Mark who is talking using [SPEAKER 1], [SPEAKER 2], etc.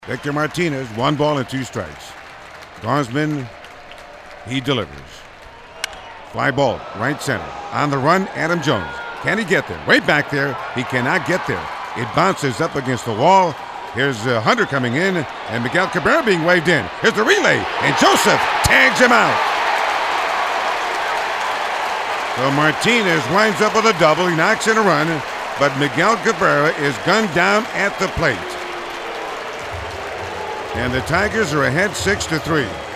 [SPEAKER 1] Victor Martinez, 1 ball and 2 strikes. Gausman, he delivers. Fly ball, right center. On the run, Adam Jones. Can he get there? Way back there. He cannot get there. It bounces up against the wall. Here's Hunter coming in, and Miguel Cabrera being waved in. Here's the relay, and Joseph tags him out. So Martinez winds up with a double. He knocks in a run, but Miguel Cabrera is gunned down at the plate. And the Tigers are ahead 6-3.